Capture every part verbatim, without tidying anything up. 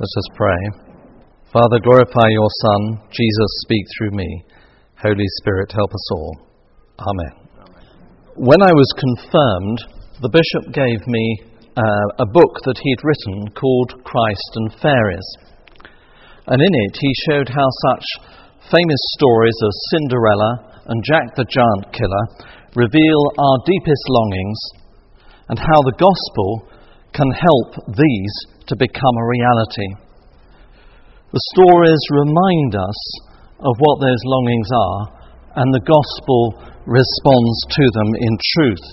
Let us pray. Father, glorify your Son. Jesus, speak through me. Holy Spirit, help us all. Amen. When I was confirmed, the bishop gave me uh, a book that he'd written called Christ and Fairies. And in it he showed how such famous stories as Cinderella and Jack the Giant Killer reveal our deepest longings, and how the gospel can help these to become a reality. The stories remind us of what those longings are, and the gospel responds to them in truth.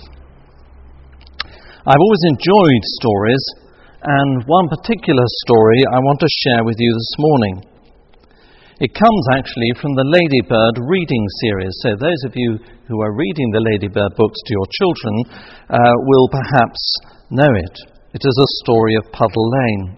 I've always enjoyed stories, and one particular story I want to share with you this morning. It comes actually from the Ladybird reading series, so those of you who are reading the Ladybird books to your children uh, will perhaps know it. It is a story of Puddle Lane.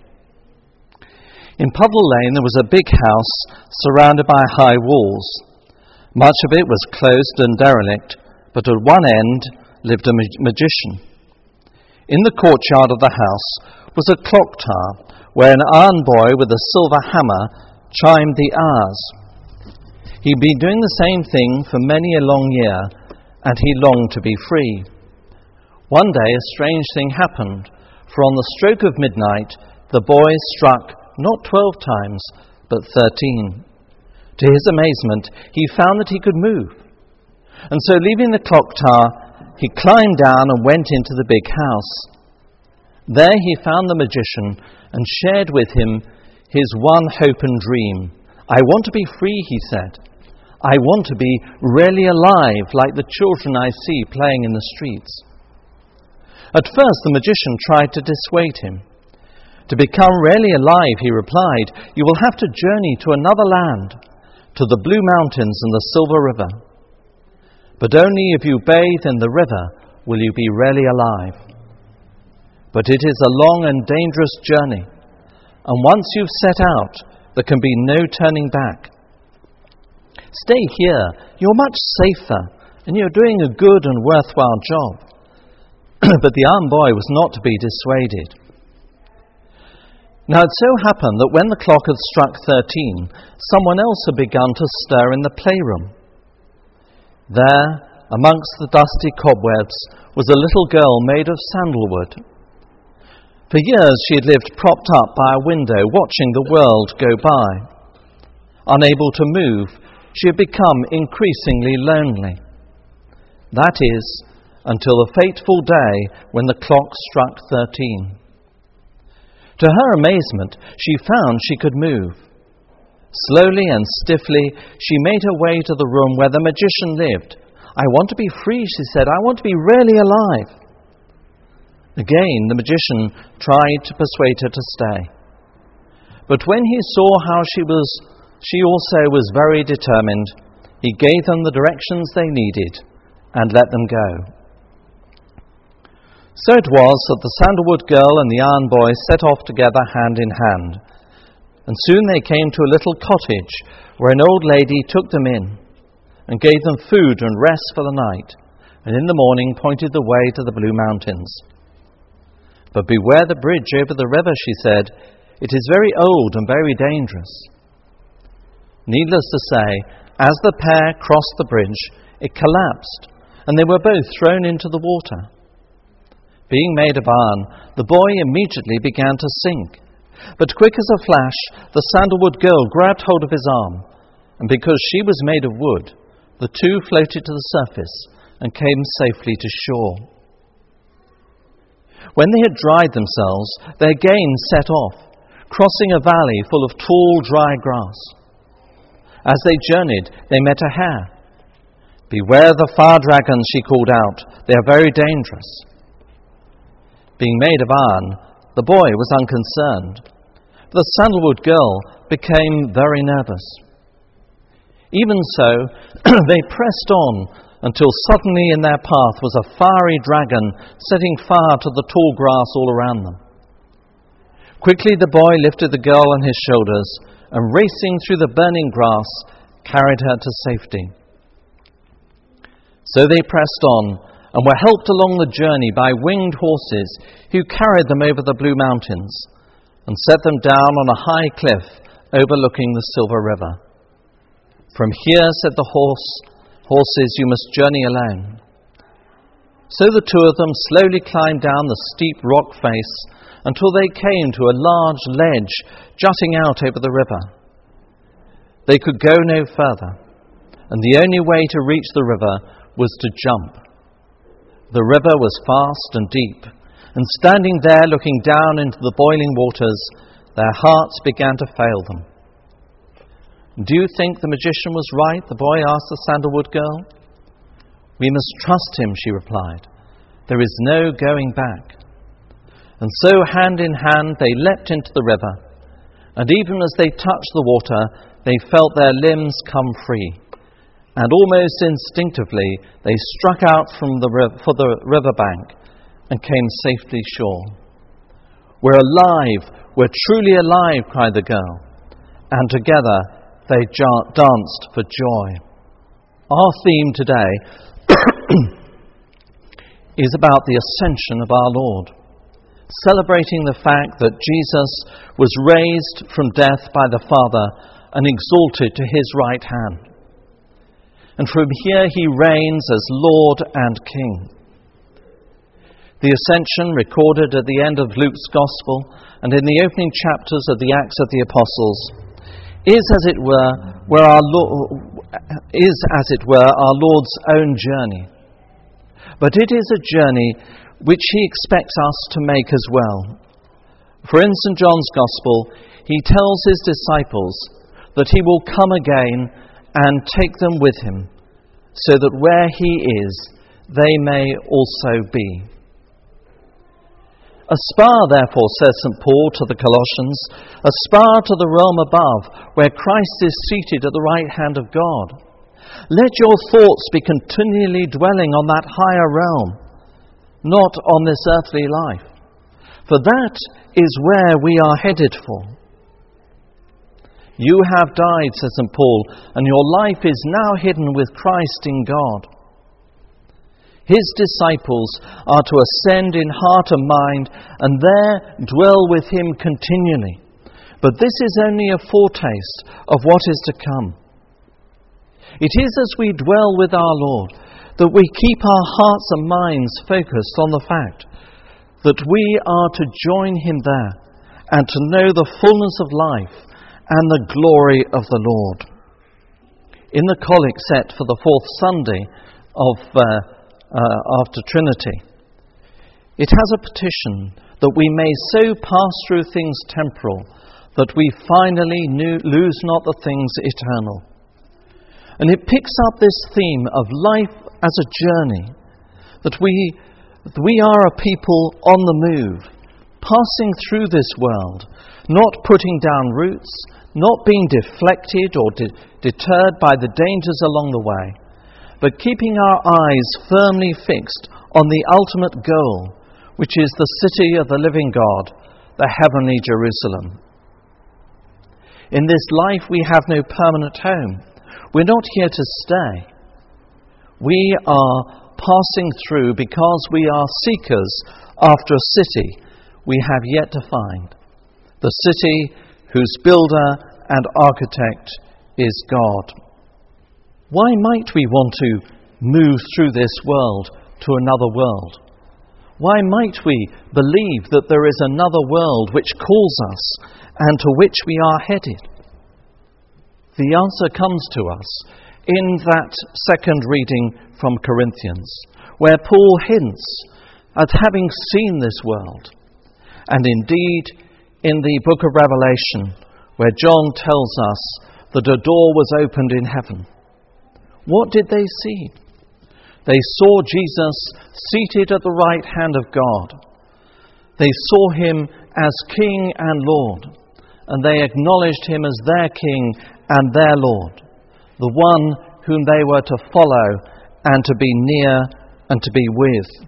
In Puddle Lane there was a big house surrounded by high walls. Much of it was closed and derelict, but at one end lived a mag- magician. In the courtyard of the house was a clock tower, where an iron boy with a silver hammer chimed the hours. He'd been doing the same thing for many a long year, and he longed to be free. One day a strange thing happened, for on the stroke of midnight the boy struck not twelve times, but thirteen. To his amazement, he found that he could move. And so, leaving the clock tower, he climbed down and went into the big house. There he found the magician and shared with him his one hope and dream. I want to be free, he said. I want to be really alive, like the children I see playing in the streets. At first, the magician tried to dissuade him. To become really alive, he replied, you will have to journey to another land, to the Blue Mountains and the Silver River. But only if you bathe in the river will you be really alive. But it is a long and dangerous journey, and once you've set out, there can be no turning back. Stay here, you're much safer, and you're doing a good and worthwhile job. But the iron boy was not to be dissuaded. Now it so happened that when the clock had struck thirteen, someone else had begun to stir in the playroom. There, amongst the dusty cobwebs, was a little girl made of sandalwood. For years she had lived propped up by a window, watching the world go by. Unable to move, she had become increasingly lonely. That is, until the fateful day when the clock struck thirteen. To her amazement, she found she could move. Slowly and stiffly, she made her way to the room where the magician lived. I want to be free, she said. I want to be really alive. Again, the magician tried to persuade her to stay. But when he saw how she was, she also was very determined, he gave them the directions they needed and let them go. So it was that the sandalwood girl and the iron boy set off together hand in hand. And soon they came to a little cottage where an old lady took them in and gave them food and rest for the night, and in the morning pointed the way to the Blue Mountains. But beware the bridge over the river, she said. It is very old and very dangerous. Needless to say, as the pair crossed the bridge, it collapsed, and they were both thrown into the water. Being made of iron, the boy immediately began to sink. But quick as a flash, the sandalwood girl grabbed hold of his arm, and because she was made of wood, the two floated to the surface and came safely to shore. When they had dried themselves, they again set off, crossing a valley full of tall, dry grass. As they journeyed, they met a hare. Beware the fire dragons, she called out. They are very dangerous. Being made of iron, the boy was unconcerned. The sandalwood girl became very nervous. Even so, they pressed on until suddenly in their path was a fiery dragon setting fire to the tall grass all around them. Quickly the boy lifted the girl on his shoulders and, racing through the burning grass, carried her to safety. So they pressed on and were helped along the journey by winged horses who carried them over the Blue Mountains, and set them down on a high cliff overlooking the Silver River. From here, said the horse, horses, you must journey alone. So the two of them slowly climbed down the steep rock face until they came to a large ledge jutting out over the river. They could go no further, and the only way to reach the river was to jump. The river was fast and deep, and standing there looking down into the boiling waters, their hearts began to fail them. Do you think the magician was right? The boy asked the sandalwood girl. We must trust him, she replied. There is no going back. And so, hand in hand, they leapt into the river, and even as they touched the water, they felt their limbs come free, and almost instinctively they struck out from the riv- for the riverbank and came safely shore. We're alive, we're truly alive, cried the girl, and together they j- danced for joy. Our theme today is about the ascension of our Lord, celebrating the fact that Jesus was raised from death by the Father and exalted to his right hand. And from here he reigns as Lord and King. The ascension, recorded at the end of Luke's Gospel and in the opening chapters of the Acts of the Apostles, is as it were, where our Lord, is as it were our Lord's own journey. But it is a journey which he expects us to make as well. For in Saint John's Gospel, he tells his disciples that he will come again and take them with him, so that where he is, they may also be. Aspire, therefore, says Saint Paul to the Colossians, aspire to the realm above, where Christ is seated at the right hand of God. Let your thoughts be continually dwelling on that higher realm, not on this earthly life, for that is where we are headed for. You have died, says Saint Paul, and your life is now hidden with Christ in God. His disciples are to ascend in heart and mind, and there dwell with him continually. But this is only a foretaste of what is to come. It is as we dwell with our Lord that we keep our hearts and minds focused on the fact that we are to join him there and to know the fullness of life and the glory of the Lord. In the collect set for the fourth Sunday of uh, uh, after Trinity, it has a petition that we may so pass through things temporal that we finally knew, lose not the things eternal. And it picks up this theme of life as a journey, that we, that we are a people on the move, passing through this world, not putting down roots, not being deflected or de- deterred by the dangers along the way, but keeping our eyes firmly fixed on the ultimate goal, which is the city of the living God, the heavenly Jerusalem. In this life we have no permanent home. We're not here to stay. We are passing through because we are seekers after a city we have yet to find, the city whose builder and architect is God. Why might we want to move through this world to another world? Why might we believe that there is another world which calls us and to which we are headed? The answer comes to us in that second reading from Corinthians, where Paul hints at having seen this world, and indeed in the book of Revelation, where John tells us that a door was opened in heaven. What did they see? They saw Jesus seated at the right hand of God. They saw him as King and Lord, and they acknowledged him as their King and their Lord, the one whom they were to follow and to be near and to be with.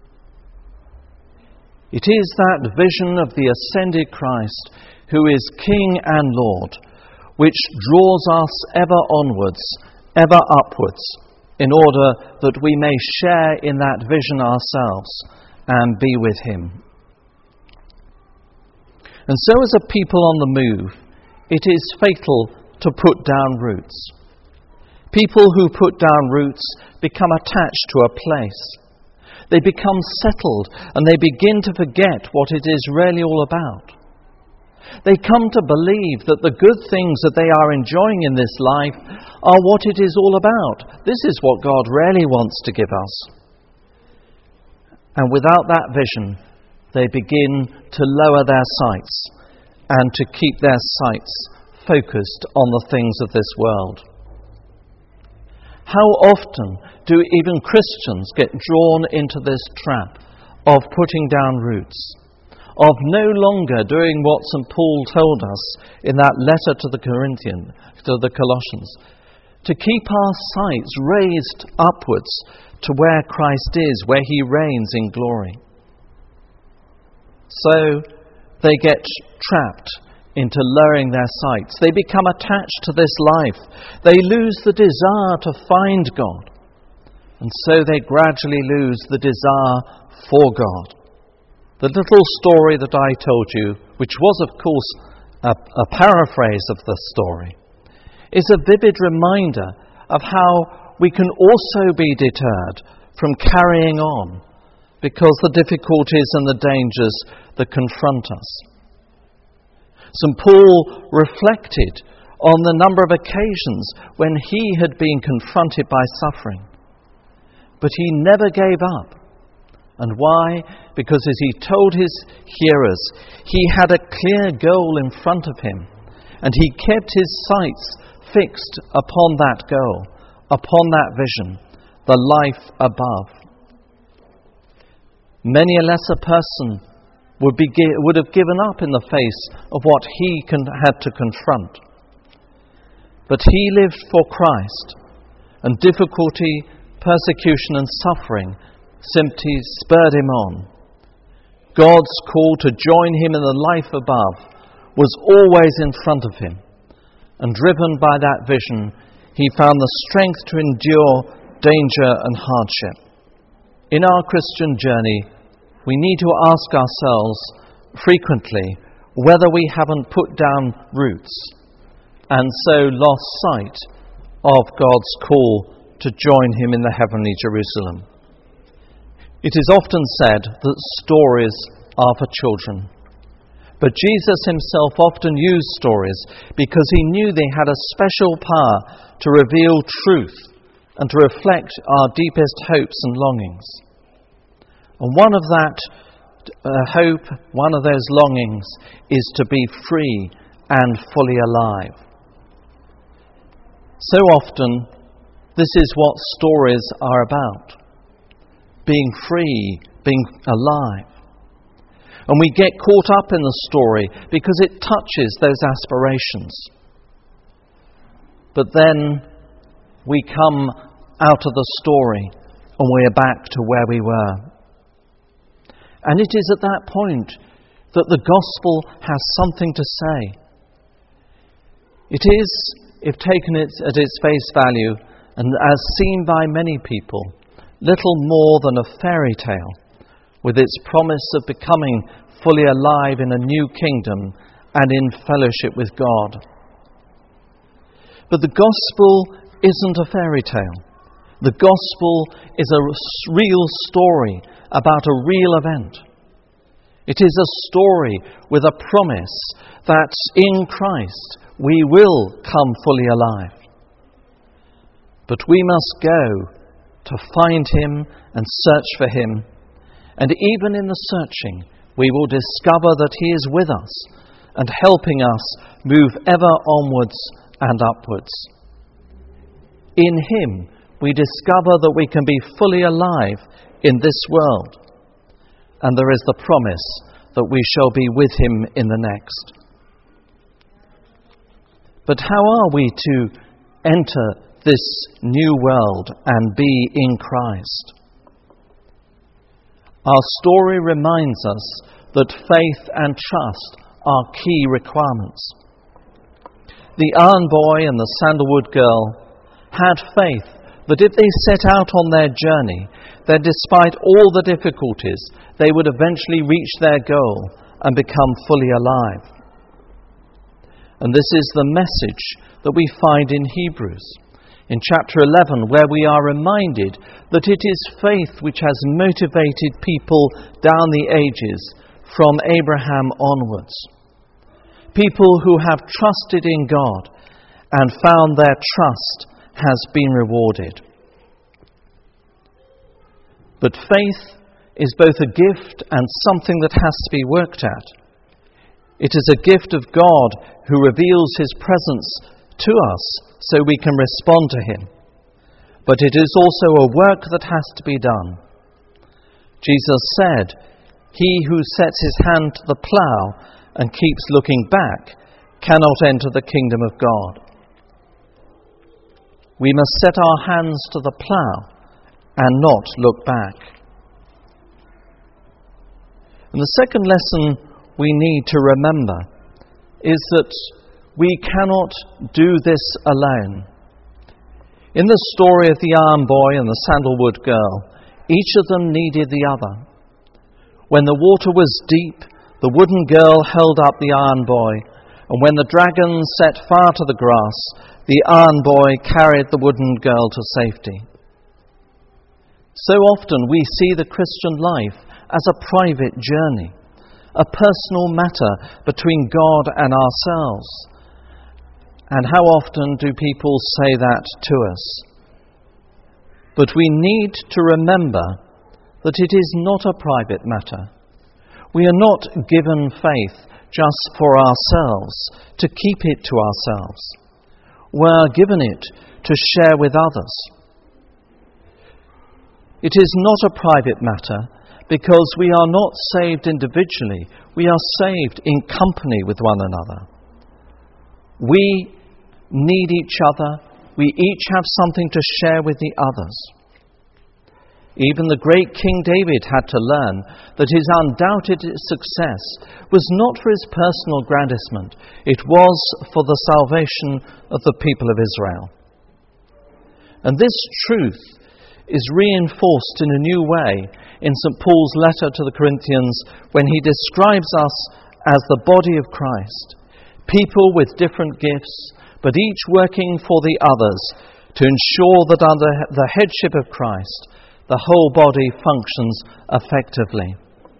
It is that vision of the ascended Christ, who is King and Lord, which draws us ever onwards, ever upwards, in order that we may share in that vision ourselves and be with him. And so as a people on the move, it is fatal to put down roots. People who put down roots become attached to a place. They become settled and they begin to forget what it is really all about. They come to believe that the good things that they are enjoying in this life are what it is all about. This is what God really wants to give us. And without that vision, they begin to lower their sights and to keep their sights focused on the things of this world. How often do even Christians get drawn into this trap of putting down roots, of no longer doing what Saint Paul told us in that letter to the Corinthians, to the Colossians, to keep our sights raised upwards to where Christ is, where he reigns in glory. So they get trapped into lowering their sights. They become attached to this life. They lose the desire to find God. And so they gradually lose the desire for God. The little story that I told you, which was of course a, a paraphrase of the story, is a vivid reminder of how we can also be deterred from carrying on because the difficulties and the dangers that confront us. Saint Paul reflected on the number of occasions when he had been confronted by suffering. But he never gave up. And why? Because as he told his hearers, he had a clear goal in front of him, and he kept his sights fixed upon that goal, upon that vision, the life above. Many a lesser person would, be, would have given up in the face of what he con- had to confront. But he lived for Christ, and difficulty, persecution and suffering simply spurred him on. God's call to join him in the life above was always in front of him, and driven by that vision, he found the strength to endure danger and hardship. In our Christian journey, we need to ask ourselves frequently whether we haven't put down roots and so lost sight of God's call to join him in the heavenly Jerusalem. It is often said that stories are for children, but Jesus himself often used stories because he knew they had a special power to reveal truth and to reflect our deepest hopes and longings. And one of that uh, hope, one of those longings, is to be free and fully alive. So often, this is what stories are about. Being free, being alive. And we get caught up in the story because it touches those aspirations. But then we come out of the story and we're back to where we were. And it is at that point that the gospel has something to say. It is, if taken at its face value, and as seen by many people, little more than a fairy tale, with its promise of becoming fully alive in a new kingdom and in fellowship with God. But the gospel isn't a fairy tale. The gospel is a real story about a real event. It is a story with a promise that in Christ we will come fully alive. But we must go to find him and search for him. And even in the searching, we will discover that he is with us and helping us move ever onwards and upwards. In him, we discover that we can be fully alive in this world. And there is the promise that we shall be with him in the next. But how are we to enter this new world and be in Christ? Our story reminds us that faith and trust are key requirements. The iron boy and the sandalwood girl had faith that if they set out on their journey, that despite all the difficulties, they would eventually reach their goal and become fully alive. And this is the message that we find in Hebrews, in chapter eleven, where we are reminded that it is faith which has motivated people down the ages from Abraham onwards. People who have trusted in God and found their trust has been rewarded. But faith is both a gift and something that has to be worked at. It is a gift of God who reveals his presence to us so we can respond to him. But it is also a work that has to be done. Jesus said, "He who sets his hand to the plough and keeps looking back cannot enter the kingdom of God." We must set our hands to the plough and not look back. And the second lesson we need to remember is that we cannot do this alone. In the story of the iron boy and the sandalwood girl, each of them needed the other. When the water was deep, the wooden girl held up the iron boy, and when the dragon set fire to the grass, the iron boy carried the wooden girl to safety. So often we see the Christian life as a private journey, a personal matter between God and ourselves. And how often do people say that to us? But we need to remember that it is not a private matter. We are not given faith just for ourselves, to keep it to ourselves. We are given it to share with others. It is not a private matter because we are not saved individually. We are saved in company with one another. We need each other. We each have something to share with the others. Even the great King David had to learn that his undoubted success was not for his personal grandisement. It was for the salvation of the people of Israel. And this truth is reinforced in a new way in Saint Paul's letter to the Corinthians when he describes us as the body of Christ, people with different gifts, but each working for the others to ensure that under the headship of Christ, the whole body functions effectively.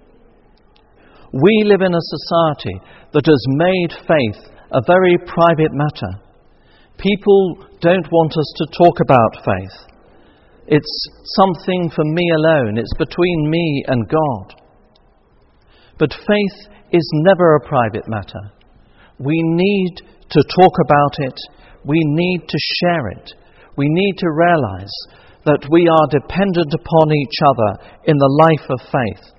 We live in a society that has made faith a very private matter. People don't want us to talk about faith. It's something for me alone. It's between me and God. But faith is never a private matter. We need to talk about it. We need to share it. We need to realize that we are dependent upon each other in the life of faith.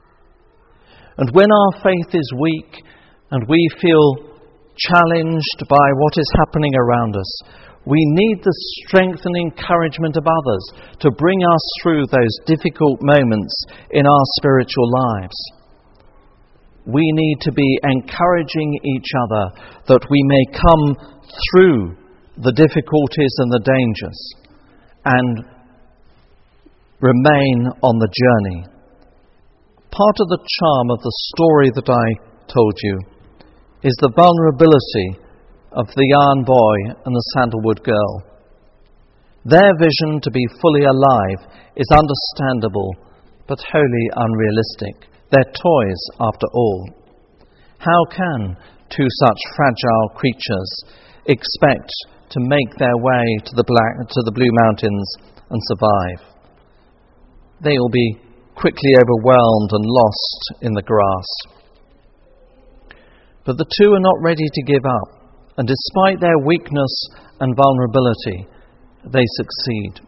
And when our faith is weak and we feel challenged by what is happening around us, we need the strength and encouragement of others to bring us through those difficult moments in our spiritual lives. We need to be encouraging each other that we may come through the difficulties and the dangers and remain on the journey. Part of the charm of the story that I told you is the vulnerability of the iron boy and the sandalwood girl. Their vision to be fully alive is understandable, but wholly unrealistic. They're toys, after all. How can two such fragile creatures expect to make their way to the black, to the Blue Mountains and survive? They will be quickly overwhelmed and lost in the grass. But the two are not ready to give up. And despite their weakness and vulnerability, they succeed.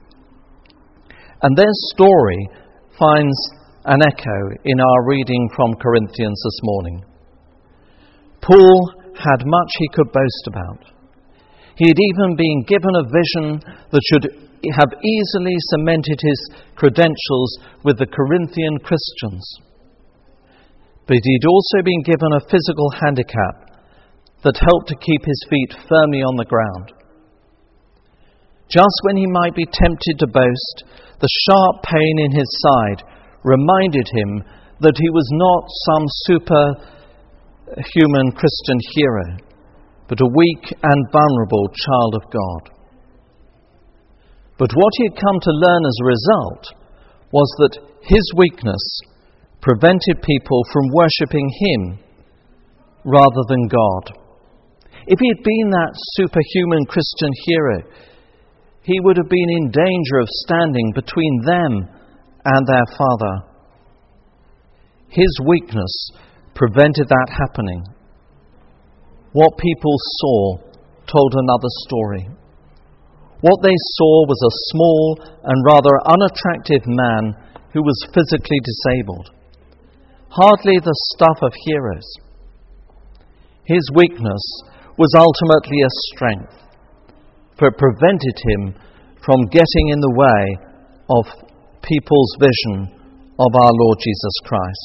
And their story finds an echo in our reading from Corinthians this morning. Paul had much he could boast about. He had even been given a vision that should have easily cemented his credentials with the Corinthian Christians. But he'd also been given a physical handicap that helped to keep his feet firmly on the ground. Just when he might be tempted to boast, the sharp pain in his side reminded him that he was not some super human Christian hero, but a weak and vulnerable child of God. But what he had come to learn as a result was that his weakness prevented people from worshipping him rather than God. If he had been that superhuman Christian hero, he would have been in danger of standing between them and their Father. His weakness prevented that happening. What people saw told another story. What they saw was a small and rather unattractive man who was physically disabled. Hardly the stuff of heroes. His weakness was ultimately a strength, for it prevented him from getting in the way of people's vision of our Lord Jesus Christ.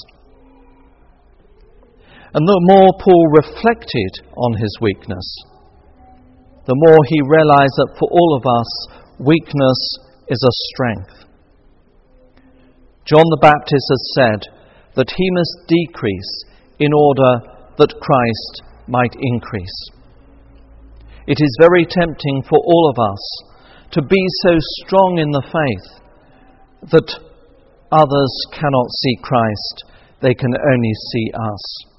And the more Paul reflected on his weakness, the more he realized that for all of us, weakness is a strength. John the Baptist has said that he must decrease in order that Christ might increase. It is very tempting for all of us to be so strong in the faith that others cannot see Christ, they can only see us.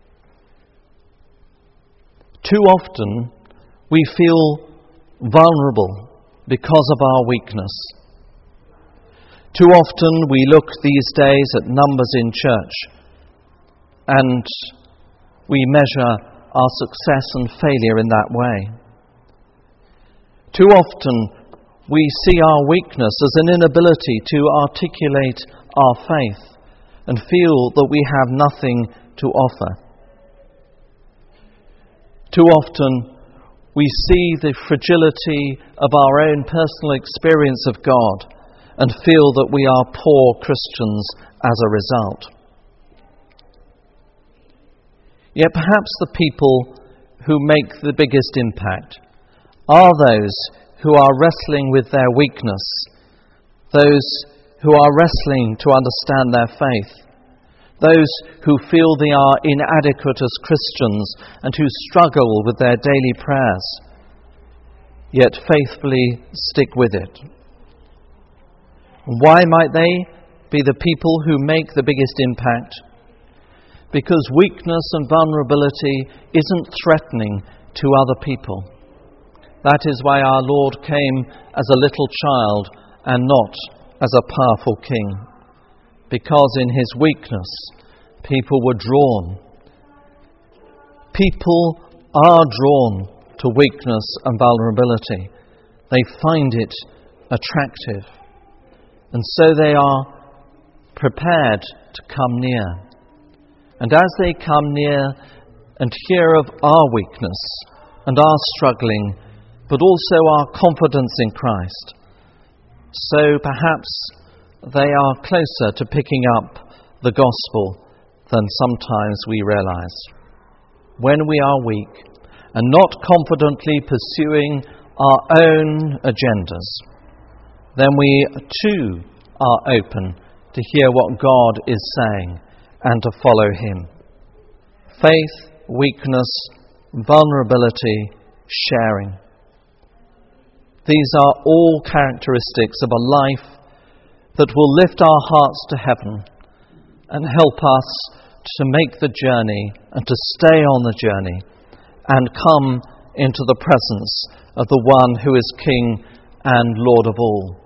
Too often we feel vulnerable because of our weakness. Too often we look these days at numbers in church and we measure our success and failure in that way. Too often we see our weakness as an inability to articulate our faith and feel that we have nothing to offer. Too often we see the fragility of our own personal experience of God and feel that we are poor Christians as a result. Yet perhaps the people who make the biggest impact are those who are wrestling with their weakness, those who are wrestling to understand their faith, those who feel they are inadequate as Christians and who struggle with their daily prayers, yet faithfully stick with it. Why might they be the people who make the biggest impact? Because weakness and vulnerability isn't threatening to other people. That is why our Lord came as a little child and not as a powerful king. Because in his weakness, people were drawn. People are drawn to weakness and vulnerability. They find it attractive. And so they are prepared to come near. And as they come near and hear of our weakness and our struggling, but also our confidence in Christ, so perhaps they are closer to picking up the gospel than sometimes we realize. When we are weak and not confidently pursuing our own agendas, then we too are open to hear what God is saying and to follow him. Faith, weakness, vulnerability, sharing. These are all characteristics of a life that will lift our hearts to heaven and help us to make the journey and to stay on the journey and come into the presence of the one who is King and Lord of all.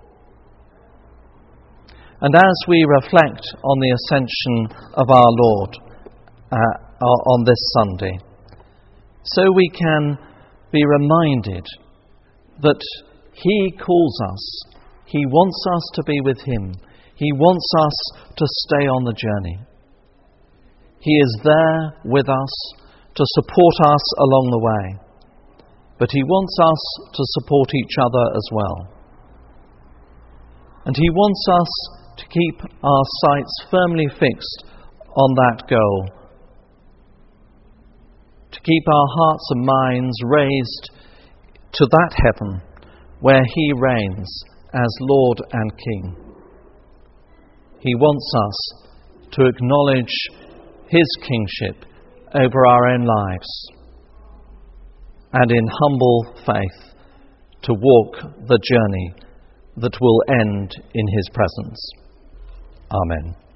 And as we reflect on the ascension of our Lord uh, on this Sunday, so we can be reminded that he calls us. He wants us to be with him. He wants us to stay on the journey. He is there with us to support us along the way. But he wants us to support each other as well. And he wants us to keep our sights firmly fixed on that goal. To keep our hearts and minds raised to that heaven where he reigns as Lord and King. He wants us to acknowledge his kingship over our own lives, and in humble faith to walk the journey that will end in his presence. Amen.